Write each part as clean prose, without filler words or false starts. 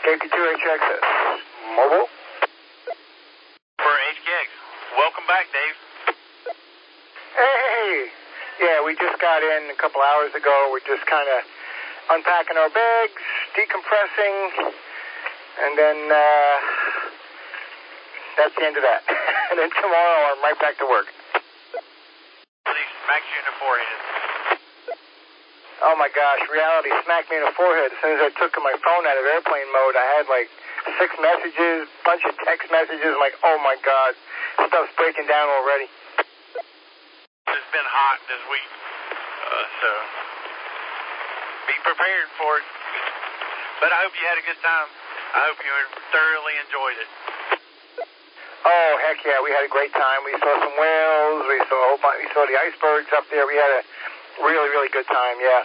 KP2HX mobile. For HKX. Welcome back, Dave. Hey! Yeah, we just got in a couple hours ago. We're just kind of unpacking our bags, decompressing, and then that's the end of that. And then tomorrow I'm right back to work. Please smack you in the forehead. Oh my gosh, reality smacked me in the forehead. As soon as I took my phone out of airplane mode, I had like 6 messages, bunch of text messages. I'm like, oh my God, stuff's breaking down already. It's been hot this week, so be prepared for it. But I hope you had a good time. I hope you thoroughly enjoyed it. Oh, heck yeah, we had a great time. We saw some whales, we saw the icebergs up there. We had a really, really good time, yeah.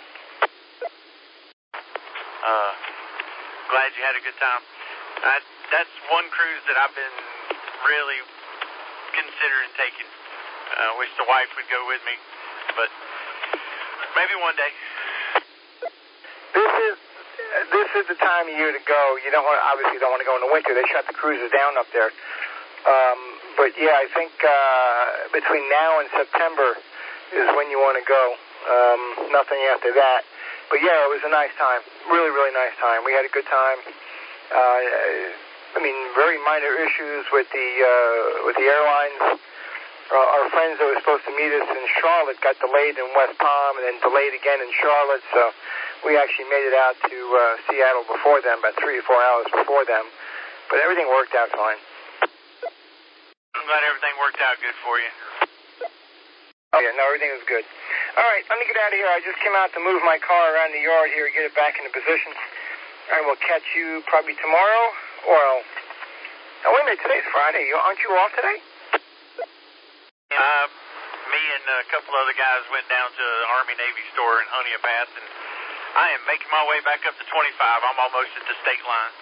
Glad you had a good time. That's one cruise that I've been really considering taking. Wish the wife would go with me, but maybe one day. This is the time of year to go. You obviously don't want to go in the winter. They shut the cruises down up there. But yeah, I think between now and September is when you want to go. Nothing after that. But yeah, it was a nice time. Really, really nice time. We had a good time. Very minor issues with the airlines. Our friends that were supposed to meet us in Charlotte got delayed in West Palm and then delayed again in Charlotte. So we actually made it out to Seattle before them, about 3 or 4 hours before them. But everything worked out fine. I'm glad everything worked out good for you. Oh, yeah, no, everything was good. All right, let me get out of here. I just came out to move my car around the yard here, get it back into position. I will catch you probably tomorrow. Well, wait a minute, today's Friday. Aren't you off today? Me and a couple other guys went down to the Army-Navy store in Honea Pass, and I am making my way back up to 25. I'm almost at the state line.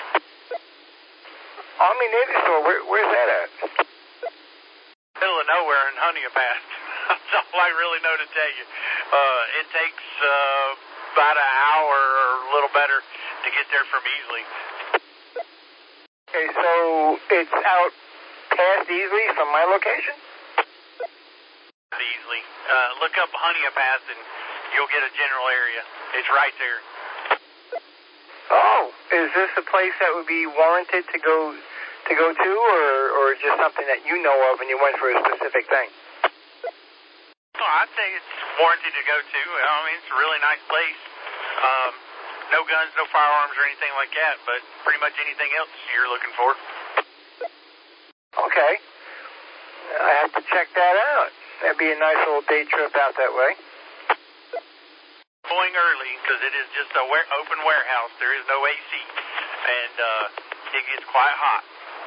Army-Navy store? Where's that at? Middle of nowhere in Honea Pass. That's all I really know to tell you. It takes about an hour or a little better to get there from Easley. Okay, so it's out past Easley from my location? Easley. Look up Honea Pass and you'll get a general area. It's right there. Oh, is this a place that would be warranted to go to, or just something that you know of and you went for a specific thing? Well, I'd say it's warranted to go to. It's a really nice place. No guns, no firearms or anything like that, but pretty much anything else you're looking for. Okay. I have to check that out. That'd be a nice little day trip out that way. Going early, because it is just an open warehouse. There is no AC, and it gets quite hot.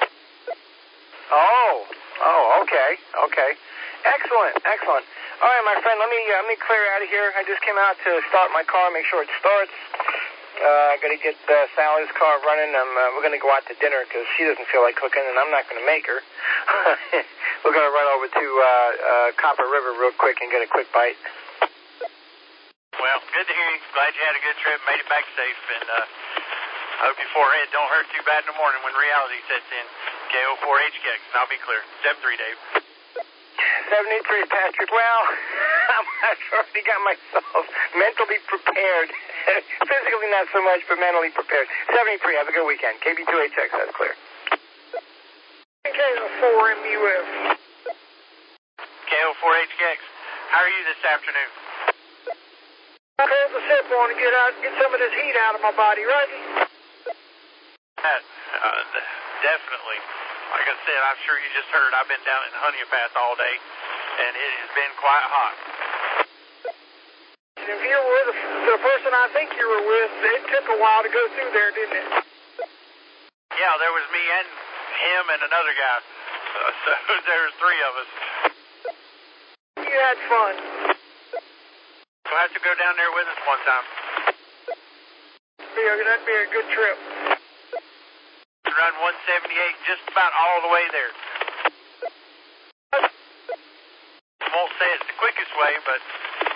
Oh, okay. Excellent. All right, my friend, let me clear out of here. I just came out to start my car, make sure it starts. I got to get Sally's car running. We're going to go out to dinner because she doesn't feel like cooking, and I'm not going to make her. We're going to run over to Copper River real quick and get a quick bite. Well, good to hear you. Glad you had a good trip, made it back safe, and I hope your forehead don't hurt too bad in the morning when reality sets in. KO4HKX, and I'll be clear. 73, Dave. 73, Patrick. Well, I've already got myself mentally prepared. Physically not so much, but mentally prepared. 73, have a good weekend. KB2HX, that's clear. KO4MUF. KO4HKX, how are you this afternoon? I've had the sip on to get some of this heat out of my body, right? Definitely. Like I said, I'm sure you just heard, I've been down in Honea Pass all day, and it has been quite hot. If you were the person I think you were with, it took a while to go through there, didn't it? Yeah, there was me and him and another guy. So there was 3 of us. You had fun. You'll have to go down there with us one time. That'd be a good trip. Run 178 just about all the way there. I won't say it's the quickest way, but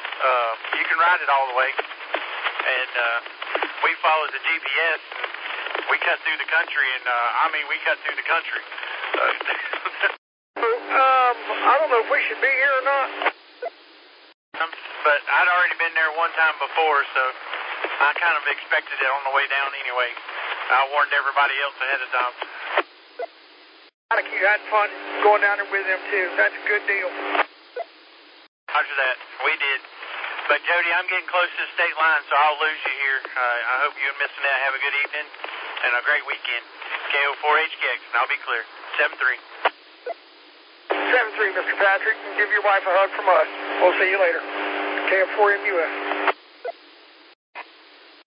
you can ride it all the way. And we followed the GPS, and we cut through the country, and we cut through the country. I don't know if we should be here or not. But I'd already been there one time before, so I kind of expected it on the way down anyway. I warned everybody else ahead of time. I think you had fun going down there with them, too. That's a good deal. Roger that. We did. But, Jody, I'm getting close to the state line, so I'll lose you here. I hope you and Miss Annette have a good evening and a great weekend. KO4HKX, and I'll be clear. 7-3. 7-3, Mr. Patrick, and give your wife a hug from us. We'll see you later. KO4MUF.